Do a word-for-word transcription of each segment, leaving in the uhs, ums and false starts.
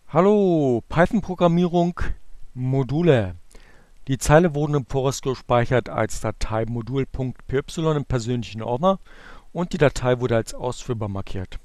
Hallo, Python-Programmierung, Module. Die Zeile wurden im Voraus gespeichert als Datei modul.py im persönlichen Ordner und die Datei wurde als ausführbar markiert.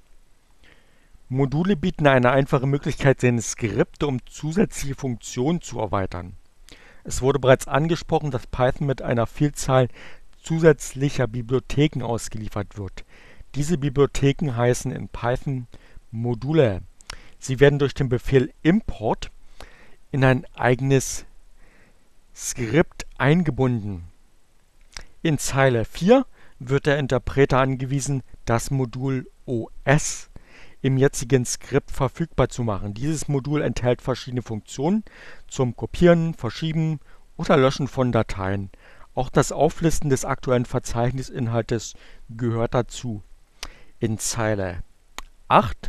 Module bieten eine einfache Möglichkeit, seine Skripte um zusätzliche Funktionen zu erweitern. Es wurde bereits angesprochen, dass Python mit einer Vielzahl zusätzlicher Bibliotheken ausgeliefert wird. Diese Bibliotheken heißen in Python Module. Sie werden durch den Befehl import in ein eigenes Skript eingebunden. In Zeile vier wird der Interpreter angewiesen, das Modul O S im jetzigen Skript verfügbar zu machen. Dieses Modul enthält verschiedene Funktionen zum Kopieren, Verschieben oder Löschen von Dateien. Auch das Auflisten des aktuellen Verzeichnisinhaltes gehört dazu. In Zeile acht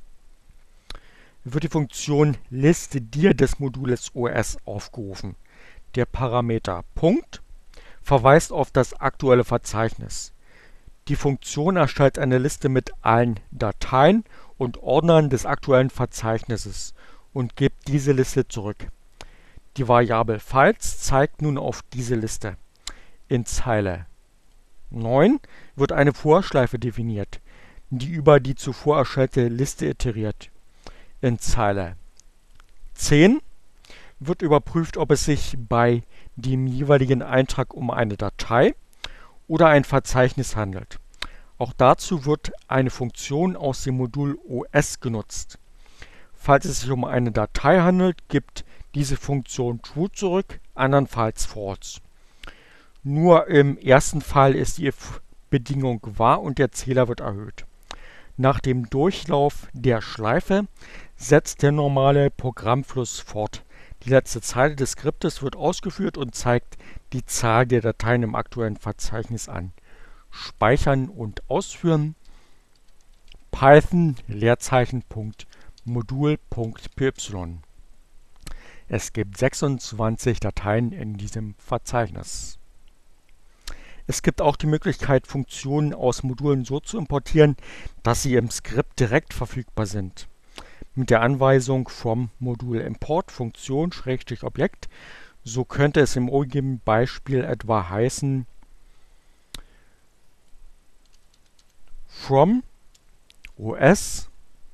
wird die Funktion ListDir des Modules O S aufgerufen. Der Parameter Punkt verweist auf das aktuelle Verzeichnis. Die Funktion erstellt eine Liste mit allen Dateien und Ordnern des aktuellen Verzeichnisses und gibt diese Liste zurück. Die Variable Files zeigt nun auf diese Liste. In Zeile neun wird eine Vorschleife definiert, die über die zuvor erstellte Liste iteriert. In Zeile zehn wird überprüft, ob es sich bei dem jeweiligen Eintrag um eine Datei oder ein Verzeichnis handelt. Auch dazu wird eine Funktion aus dem Modul O S genutzt. Falls es sich um eine Datei handelt, gibt diese Funktion True zurück, andernfalls False. Nur im ersten Fall ist die if-Bedingung wahr und der Zähler wird erhöht. Nach dem Durchlauf der Schleife setzt der normale Programmfluss fort. Die letzte Zeile des Skriptes wird ausgeführt und zeigt die Zahl der Dateien im aktuellen Verzeichnis an. Speichern und ausführen. Python Leerzeichen Punkt Modul Punkt py. Es gibt sechsundzwanzig Dateien in diesem Verzeichnis. Es gibt auch die Möglichkeit, Funktionen aus Modulen so zu importieren, dass sie im Skript direkt verfügbar sind. Mit der Anweisung from Modul import Funktion Schrägstrich Objekt, so könnte es im obigen Beispiel etwa heißen from O S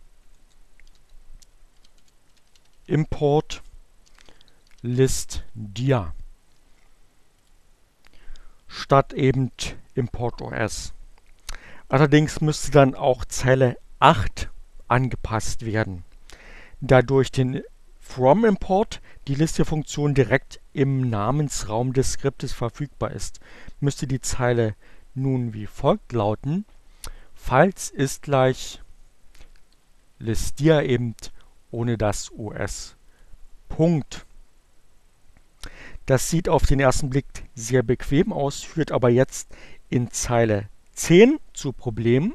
import ListDir statt eben import O S. Allerdings müsste dann auch Zeile acht angepasst werden. Da durch den from-Import die Liste-Funktion direkt im Namensraum des Skriptes verfügbar ist, müsste die Zeile nun wie folgt lauten: Falls ist gleich ListDir eben ohne das O S. Punkt. Das sieht auf den ersten Blick sehr bequem aus, führt aber jetzt in Zeile zehn zu Problemen.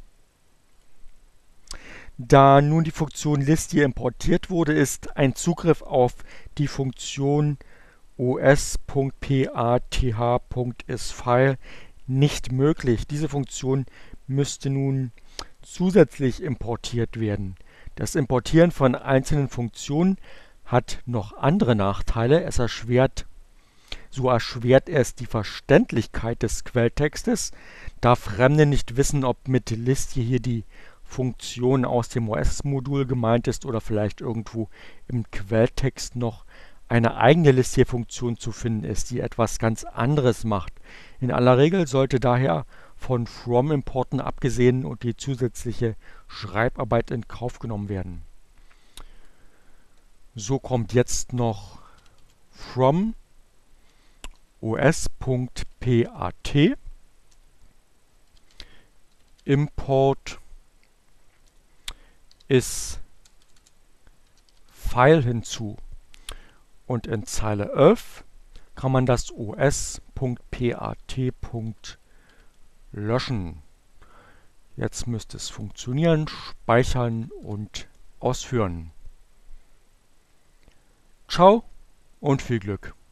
Da nun die Funktion ListDir importiert wurde, ist ein Zugriff auf die Funktion os.path.isFile nicht möglich. Diese Funktion müsste nun zusätzlich importiert werden. Das Importieren von einzelnen Funktionen hat noch andere Nachteile. Es erschwert, so erschwert es die Verständlichkeit des Quelltextes, da Fremde nicht wissen, ob mit ListDir hier die Funktion aus dem O S-Modul gemeint ist oder vielleicht irgendwo im Quelltext noch eine eigene ListDir-Funktion zu finden ist, die etwas ganz anderes macht. In aller Regel sollte daher von from-Importen abgesehen und die zusätzliche Schreibarbeit in Kauf genommen werden. So kommt jetzt noch from os.path import is File hinzu. Und in Zeile elf kann man das os.path. löschen. Jetzt müsste es funktionieren, speichern und ausführen. Ciao und viel Glück!